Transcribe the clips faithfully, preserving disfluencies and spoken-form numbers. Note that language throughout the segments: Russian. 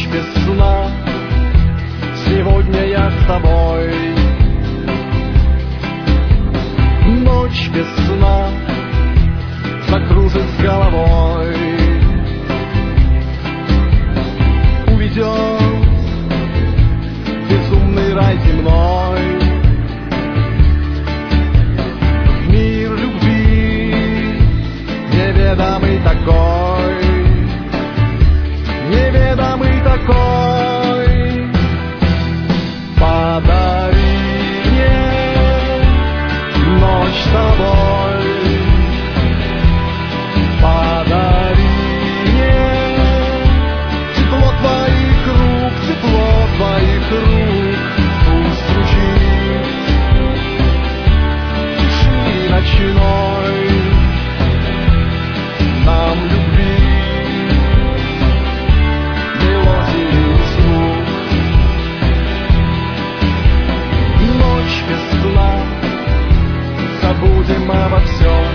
Ночь без сна, сегодня я с тобой. Ночь без сна закружит с головой, уведет безумный рай земной, в мир любви неведомый такой, неведомый такой. Подари мне ночь с тобой, подари мне тепло твоих рук, тепло твоих рук. Пусть звучит тиши ночной нам любви мелодии звук. Ночь без сна, забудем обо всем.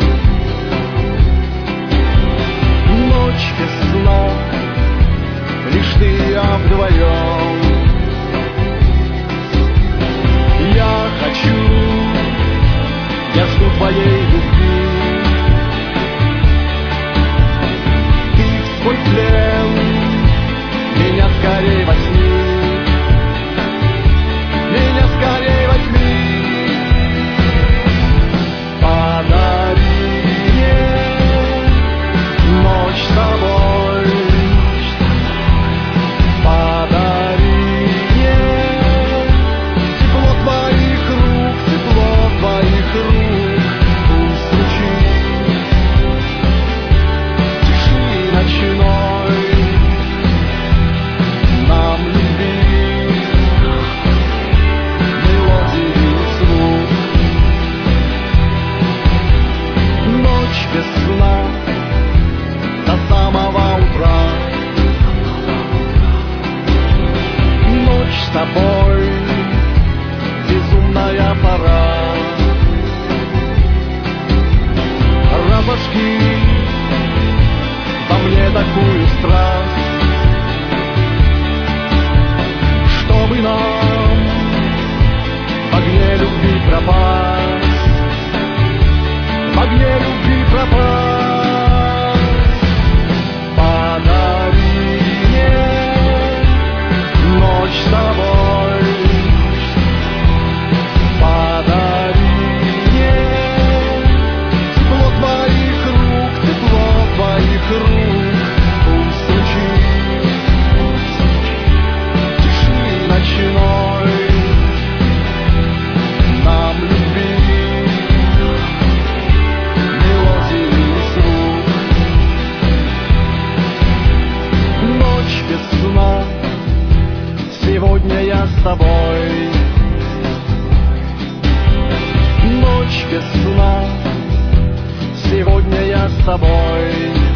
Ночь без сна, лишь ты и я вдвоем. Я хочу, я жду твоей любви. Ты в свой плен, меня скорей возьми, меня скорей возьми. Подари мне ночь с тобой, подари мне тепло твоих рук, тепло твоих рук. Пусть звучит тиши ночной нам любви мелодии звук. Ночь без сна до самого утра. Ночь с тобой, безумная пора. Разожги во мне такую страсть, чтобы нам в огне любви пропасть, в огне любви пропасть. Подари мне ночь с тобой, подари мне тепло твоих рук, тепло твоих рук. Пусть звучит тиши ночной нам любви мелодии звук. Ночь без сна, сегодня я с тобой. Ночь без сна, сегодня я с тобой.